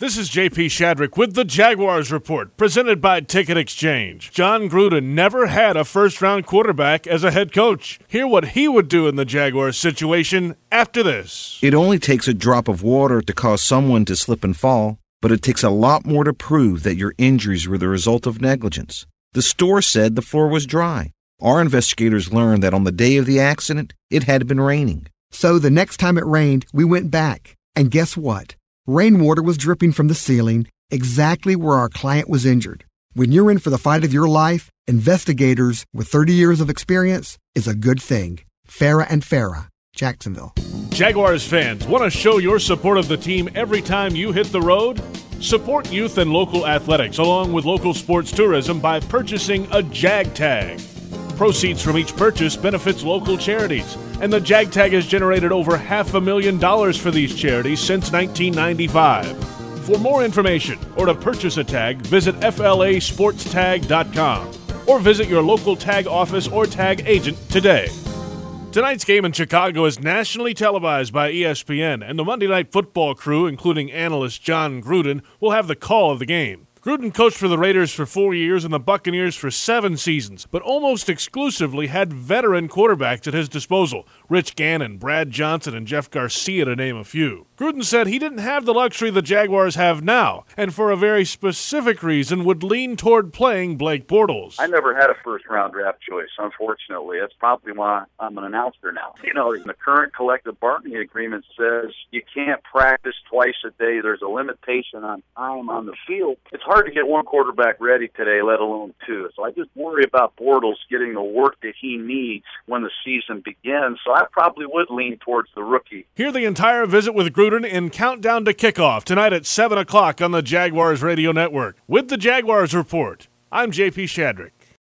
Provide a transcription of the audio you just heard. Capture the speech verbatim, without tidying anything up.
This is J P Shadrick with the Jaguars Report, presented by Ticket Exchange. Jon Gruden never had a first-round quarterback as a head coach. Hear what he would do in the Jaguars situation after this. It only takes a drop of water to cause someone to slip and fall, but it takes a lot more to prove that your injuries were the result of negligence. The store said the floor was dry. Our investigators learned that on the day of the accident, it had been raining. So the next time it rained, we went back. And guess what? Rainwater was dripping from the ceiling exactly where our client was injured. When you're in for the fight of your life, investigators with thirty years of experience is a good thing. Farah and Farah, Jacksonville. Jaguars fans, want to show your support of the team every time you hit the road? Support youth and local athletics along with local sports tourism by purchasing a Jag Tag. Proceeds from each purchase benefits local charities, and the Jag Tag has generated over half a million dollars for these charities since nineteen ninety-five. For more information or to purchase a tag, visit F L A sports tag dot com or visit your local tag office or tag agent today. Tonight's game in Chicago is nationally televised by E S P N, and the Monday Night Football crew, including analyst Jon Gruden, will have the call of the game. Gruden coached for the Raiders for four years and the Buccaneers for seven seasons, but almost exclusively had veteran quarterbacks at his disposal. Rich Gannon, Brad Johnson, and Jeff Garcia, to name a few. Gruden said he didn't have the luxury the Jaguars have now, and for a very specific reason would lean toward playing Blake Bortles. I never had a first-round draft choice, unfortunately. That's probably why I'm an announcer now. You know, the current collective bargaining agreement says you can't practice twice a day. There's a limitation on time on the field. It's hard to get one quarterback ready today, let alone two. So I just worry about Bortles getting the work that he needs when the season begins. So I probably would lean towards the rookie. Hear the entire visit with Gruden in Countdown to Kickoff tonight at seven o'clock on the Jaguars Radio Network. With the Jaguars Report, I'm J P Shadrick.